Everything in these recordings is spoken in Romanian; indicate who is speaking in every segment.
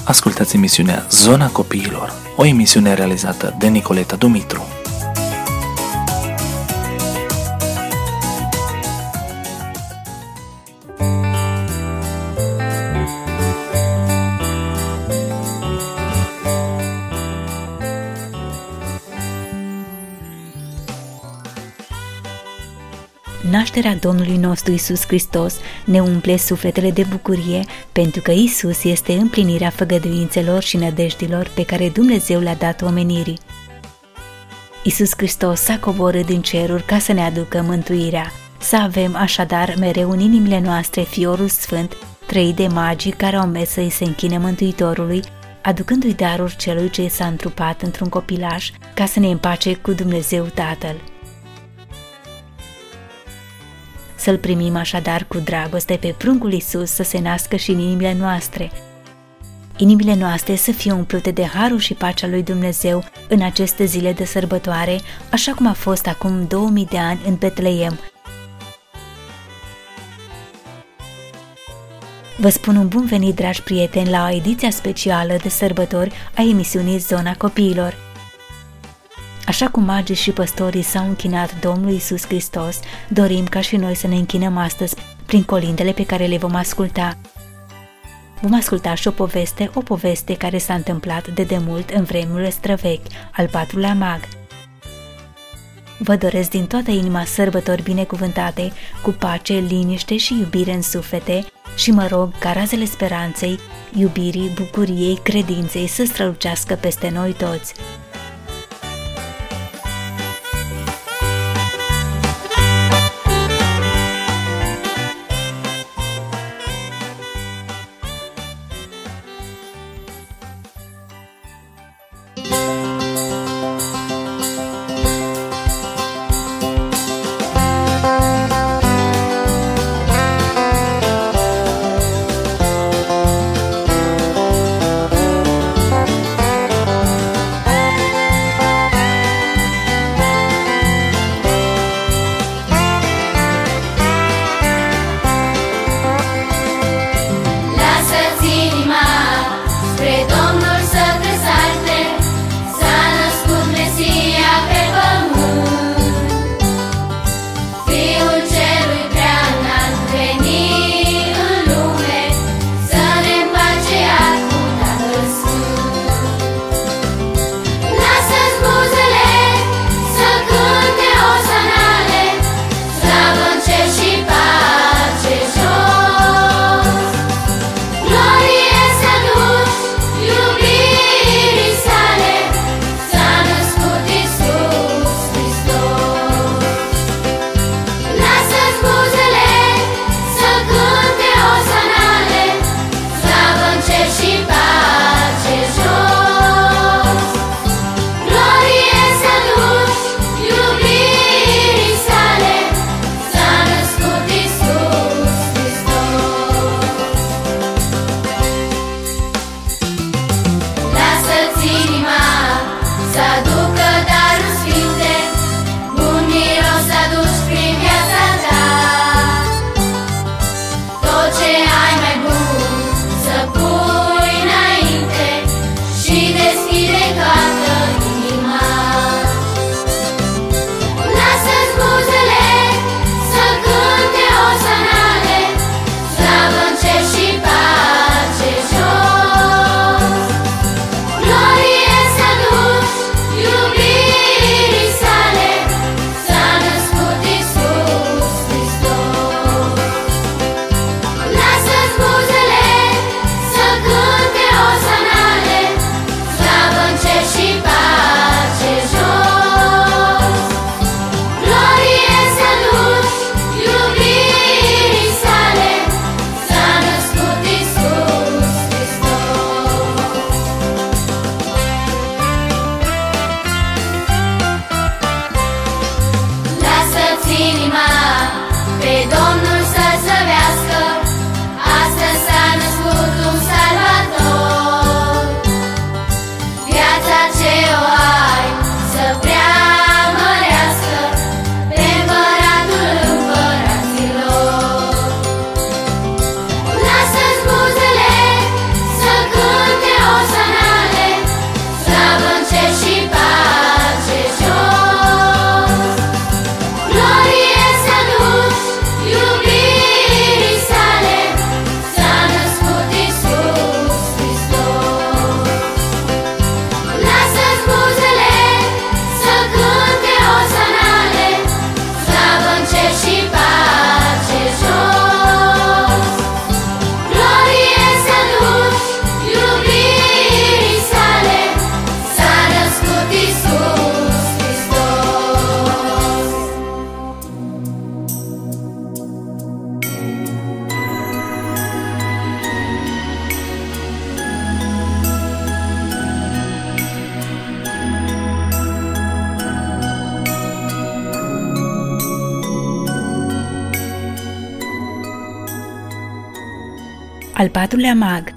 Speaker 1: Ascultați emisiunea Zona Copiilor, o emisiune realizată de Nicoleta Dumitru.
Speaker 2: Nașterea Domnului nostru Iisus Hristos ne umple sufletele de bucurie, pentru că Iisus este împlinirea făgăduințelor și nădejdilor pe care Dumnezeu le-a dat omenirii. Iisus Hristos s-a coborât din ceruri ca să ne aducă mântuirea. Să avem așadar mereu în inimile noastre Fiorul Sfânt, trăit de magii care au mers să-i se închine Mântuitorului, aducându-i daruri celui ce s-a întrupat într-un copilaș ca să ne împace cu Dumnezeu Tatăl. Să-L primim așadar cu dragoste pe pruncul Iisus să se nască și în inimile noastre. Inimile noastre să fie umplute de harul și pacea lui Dumnezeu în aceste zile de sărbătoare, așa cum a fost acum 2000 de ani în Betleem. Vă spun un bun venit, dragi prieteni, la o ediție specială de sărbători a emisiunii Zona Copiilor. Așa cum magii și păstorii s-au închinat Domnului Iisus Hristos, dorim ca și noi să ne închinăm astăzi prin colindele pe care le vom asculta. Vom asculta și o poveste care s-a întâmplat de demult în vremurile străvechi, al patrulea mag. Vă doresc din toată inima sărbători binecuvântate, cu pace, liniște și iubire în suflete și mă rog ca razele speranței, iubirii, bucuriei, credinței să strălucească peste noi toți. Al patrulea mag.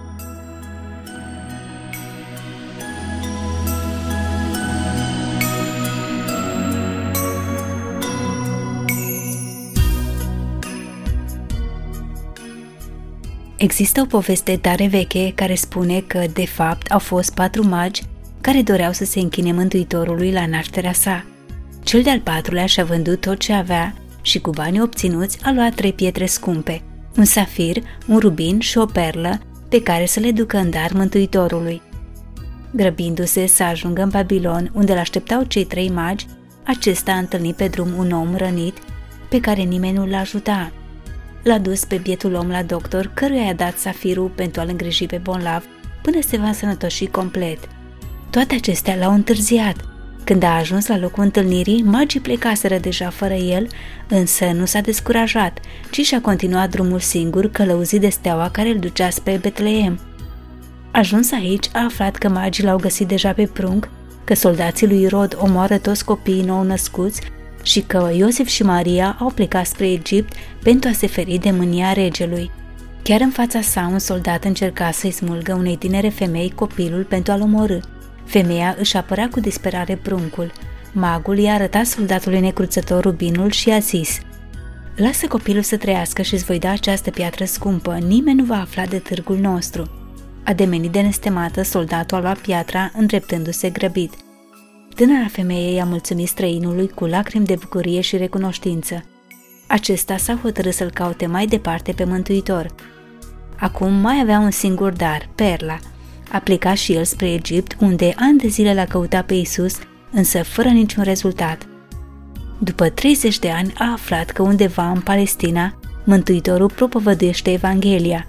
Speaker 2: Există o poveste tare veche care spune că, de fapt, au fost 4 magi care doreau să se închine Mântuitorului la nașterea sa. Cel de-al 4-lea și-a vândut tot ce avea și cu banii obținuți a luat 3 pietre scumpe, un safir, un rubin și o perlă pe care să le ducă în dar Mântuitorului. Grăbindu-se să ajungă în Babilon, unde l-așteptau cei 3 magi, acesta a întâlnit pe drum un om rănit pe care nimeni nu l-ajuta. L-a dus pe bietul om la doctor, căruia i-a dat safirul pentru a-l îngriji pe bolnav până se va însănătoși complet. Toate acestea l-au întârziat. Când a ajuns la locul întâlnirii, magii plecaseră deja fără el, însă nu s-a descurajat, ci și-a continuat drumul singur, călăuzit de steaua care îl ducea spre Betleem. Ajuns aici, a aflat că magii l-au găsit deja pe prunc, că soldații lui Irod omoară toți copiii nou-născuți și că Iosif și Maria au plecat spre Egipt pentru a se feri de mânia regelui. Chiar în fața sa, un soldat încerca să-i smulgă unei tinere femei copilul pentru a-l omorî. Femeia își apărea cu disperare pruncul. Magul i-a arătat soldatului necruțător rubinul și i-a zis: "Lasă copilul să trăiască și îți voi da această piatră scumpă, nimeni nu va afla de târgul nostru." Ademenit de nestemată, soldatul a luat piatra, îndreptându-se grăbit. Tânăra femeie i-a mulțumit străinului cu lacrimi de bucurie și recunoștință. Acesta s-a hotărât să-l caute mai departe pe Mântuitor. Acum mai avea un singur dar, perla. A plecat și el spre Egipt, unde ani de zile l-a căutat pe Iisus, însă fără niciun rezultat. După 30 de ani a aflat că undeva în Palestina, Mântuitorul propovăduiește Evanghelia.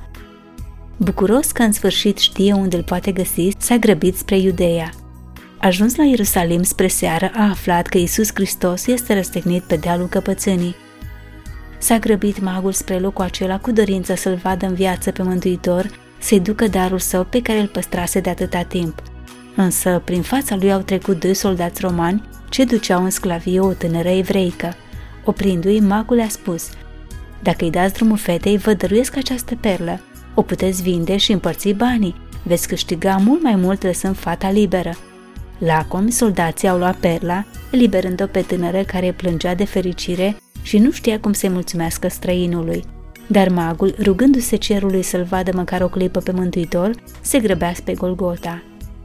Speaker 2: Bucuros că în sfârșit știe unde îl poate găsi, s-a grăbit spre Iudeea. Ajuns la Ierusalim spre seară, a aflat că Iisus Hristos este răstignit pe dealul Căpățânii. S-a grăbit magul spre locul acela cu dorința să-l vadă în viață pe Mântuitor, să-i ducă darul său pe care îl păstrase de atâta timp. Însă, prin fața lui au trecut 2 soldați romani ce duceau în sclavie o tânără evreică. Oprindu-i, magul le-a spus: "Dacă îi dați drumul fetei, vă dăruiesc această perlă. O puteți vinde și împărți banii. Veți câștiga mult mai mult lăsând fata liberă." Lacomi, soldații au luat perla, eliberând-o pe tânără care plângea de fericire și nu știa cum să-i mulțumească străinului. Dar magul, rugându-se cerului să-l vadă măcar o clipă pe Mântuitor, se grăbea spre Golgota.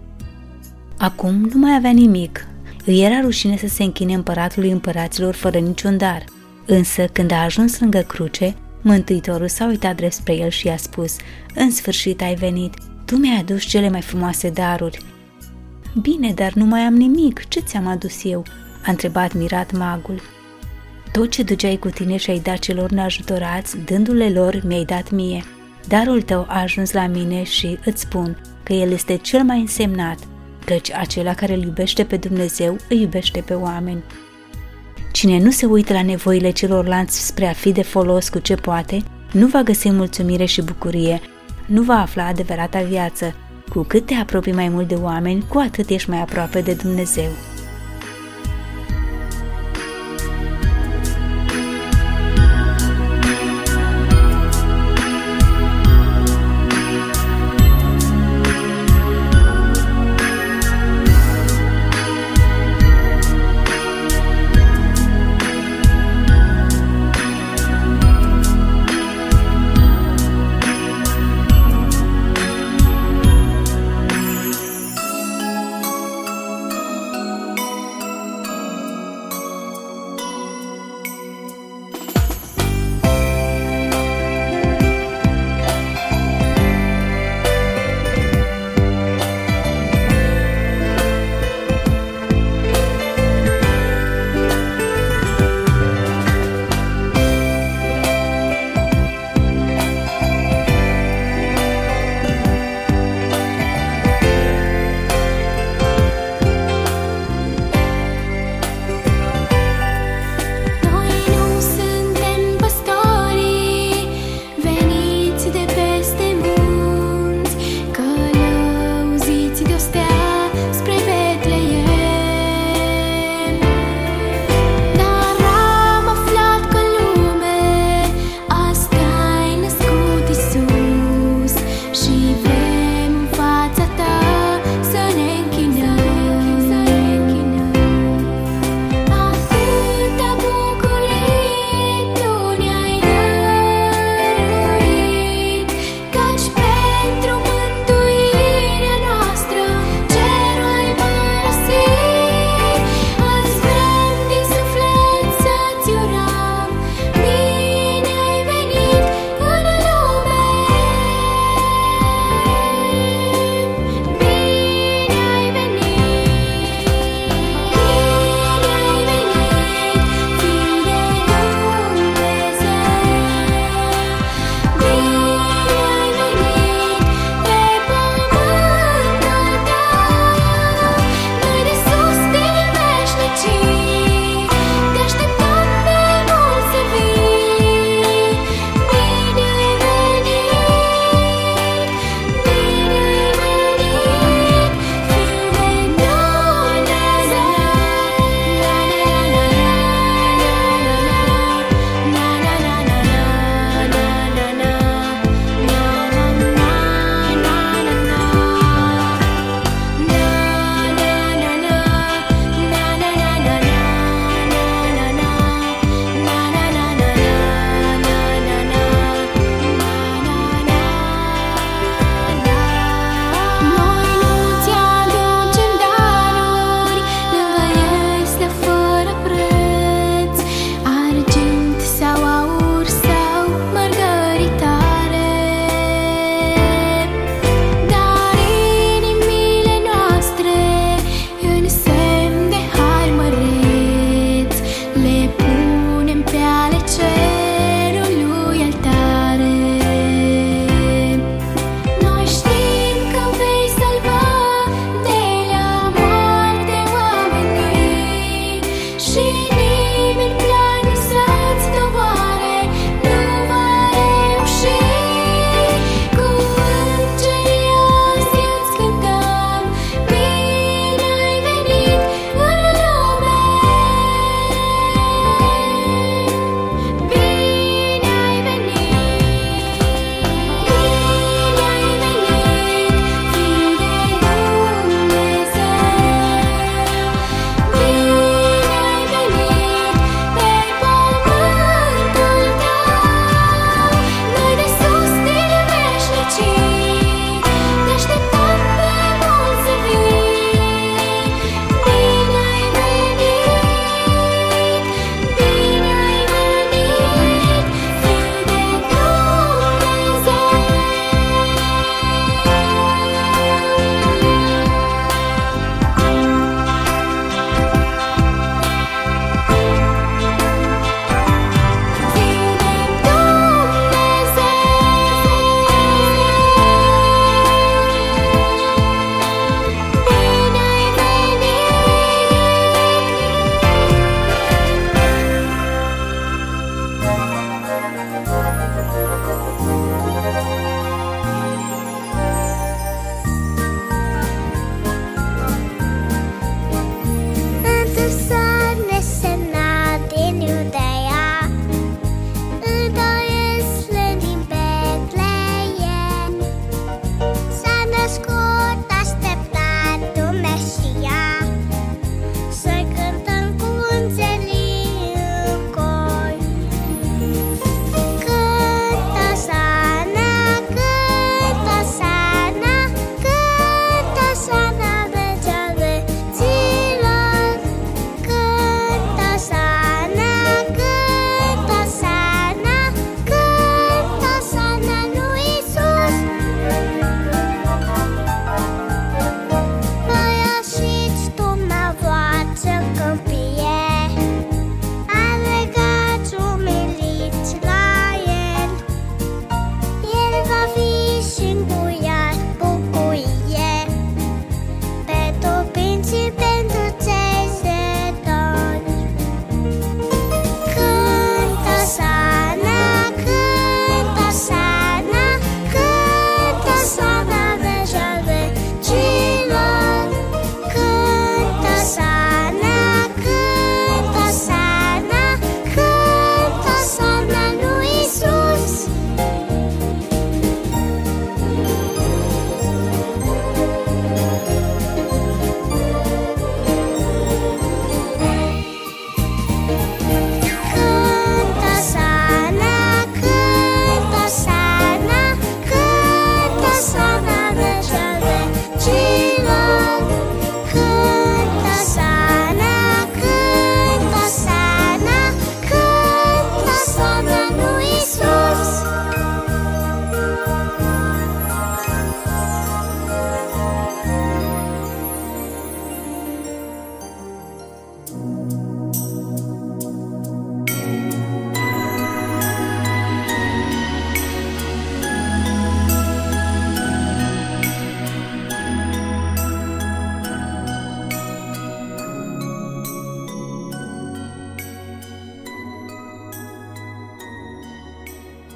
Speaker 2: Acum nu mai avea nimic. Îi era rușine să se închine împăratului împăraților fără niciun dar. Însă, când a ajuns lângă cruce, Mântuitorul s-a uitat drept spre el și i-a spus: "În sfârșit ai venit, tu mi-ai adus cele mai frumoase daruri." "Bine, dar nu mai am nimic, ce ți-am adus eu?" a întrebat mirat magul. "Tot ce duceai cu tine și ai dat celor neajutorați, dându-le lor, mi-ai dat mie. Darul tău a ajuns la mine și îți spun că el este cel mai însemnat, căci acela care îl iubește pe Dumnezeu îi iubește pe oameni. Cine nu se uită la nevoile celorlalți spre a fi de folos cu ce poate, nu va găsi mulțumire și bucurie, nu va afla adevărata viață. Cu cât te apropii mai mult de oameni, cu atât ești mai aproape de Dumnezeu."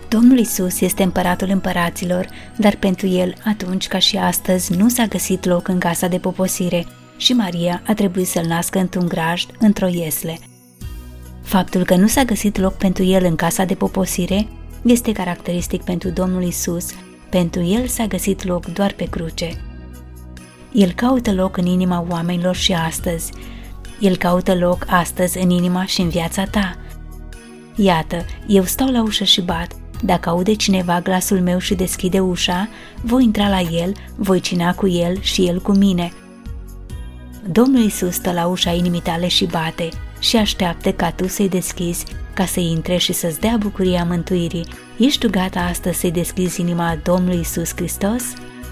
Speaker 2: Domnul Isus este împăratul împăraților, dar pentru el, atunci ca și astăzi, nu s-a găsit loc în casa de poposire și Maria a trebuit să-l nască într-un grajd, într-o iesle. Faptul că nu s-a găsit loc pentru el în casa de poposire este caracteristic pentru Domnul Isus. Pentru el s-a găsit loc doar pe cruce. El caută loc în inima oamenilor și astăzi. El caută loc astăzi în inima și în viața ta. Iată, eu stau la ușă și bat. Dacă aude cineva glasul meu și deschide ușa, voi intra la el, voi cina cu el și el cu mine. Domnul Iisus stă la ușa inimii tale și bate și așteaptă ca tu să-i deschizi, ca să intre și să-ți dea bucuria mântuirii. Ești tu gata astăzi să-i deschizi inima Domnului Iisus Hristos?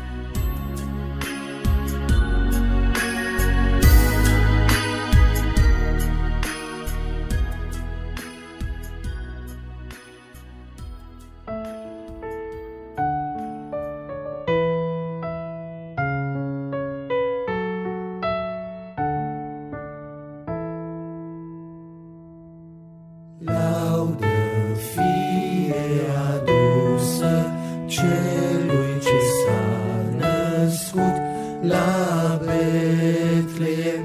Speaker 3: La Betleem,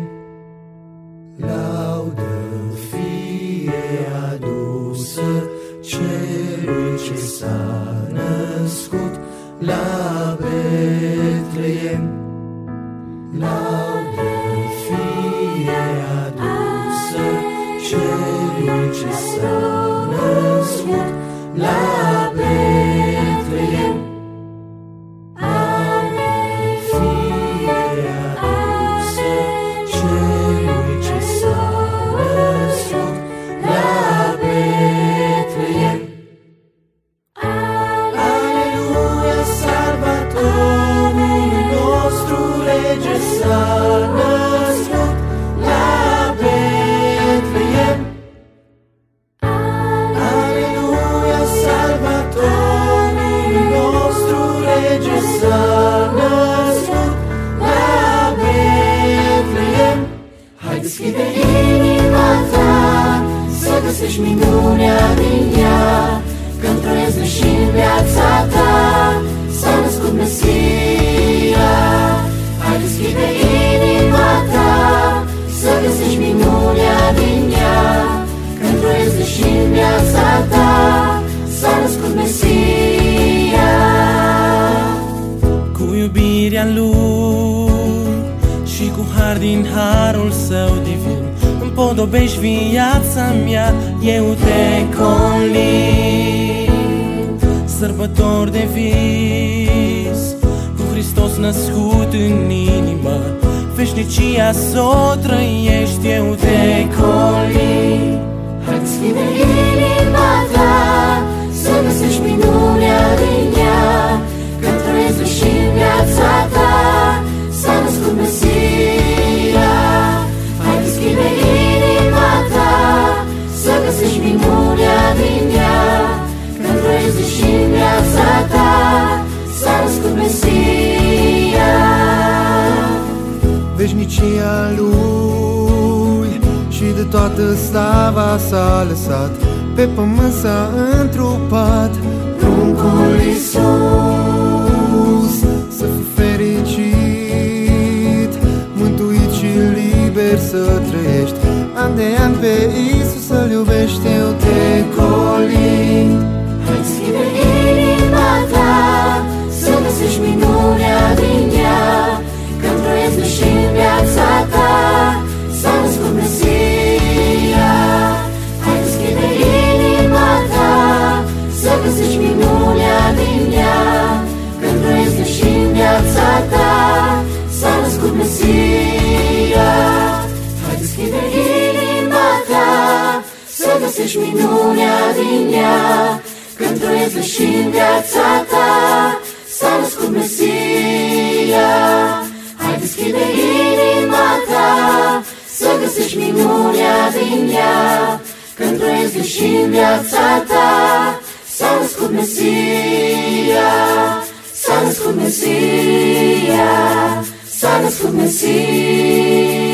Speaker 3: laudă fie adusă celui ce s-a născut. La Betleem, laudă fie adusă celui ce s-a născut. La Betleem, deschide inima ta, să găsești minunea din ea, când trăiești și în viața ta s-a născut Mesia. Hai, deschide inima ta, să găsești minunea din ea, când trăiești și în viața ta s-a născut Mesia.
Speaker 4: Cu iubirea lui și cu har din harul său divin împodobești viața mea, eu te colin. Sărbători de vis, cu Hristos născut în inimă, veșnicia s-o trăiești, eu te colin.
Speaker 3: Hai, deschide inima ta, să găsești minunea din ea, când trăiești și în viața ta s-a născut Mesia. Hai, deschide inima ta, să găsești minunea din ea, când trăiești și în viața ta s-a născut Mesia.
Speaker 5: Veșnicia lui și de toată slava s-a lăsat, pe pământ s-a întrupat.
Speaker 3: Pruncul Iisus,
Speaker 5: să fii fericit, mântuit și liber să trăiești, an de an pe Iisus să-L iubești, eu te colin.
Speaker 3: hai, deschide inima ta, să găsești minunea din ea, când trăiești și în viața ta s-a născut Mesia. Hai, deschide inima ta, să găsești minunea din ea, când trăiești și în viața ta s-a născut Mesia. Hai, deschide inima ta, să găsești minunea din ea, când trăiești și în viața ta s-a născut Mesia. Hai, deschide inima ta, să găsești minunea din ea, când trăiești și în viața ta s-a născut Mesia. S-a născut Mesia, s-a născut Mesia.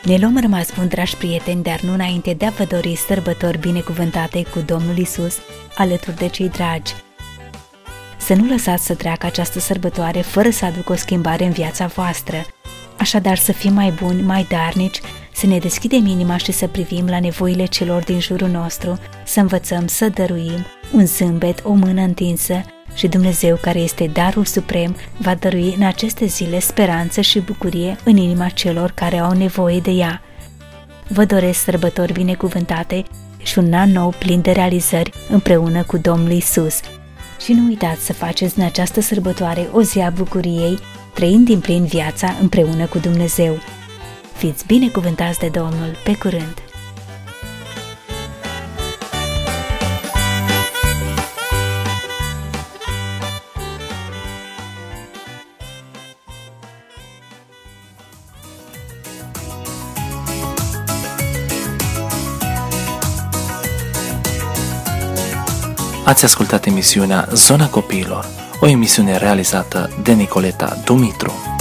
Speaker 2: Ne luăm rămas bun, dragi prieteni, dar nu înainte de a vă dori sărbători binecuvântate cu Domnul Isus alături de cei dragi. Să nu lăsați să treacă această sărbătoare fără să aducă o schimbare în viața voastră. Așadar, să fim mai buni, mai darnici, să ne deschidem inima și să privim la nevoile celor din jurul nostru, să învățăm să dăruim un zâmbet, o mână întinsă și Dumnezeu, care este darul suprem, va dărui în aceste zile speranță și bucurie în inima celor care au nevoie de ea. Vă doresc sărbători binecuvântate și un an nou plin de realizări împreună cu Domnul Isus. Și nu uitați să faceți în această sărbătoare o zi a bucuriei, trăind din plin viața împreună cu Dumnezeu. Fiți binecuvântați de Domnul, pe curând!
Speaker 1: Ați ascultat emisiunea Zona Copiilor, o emisiune realizată de Nicoleta Dumitru.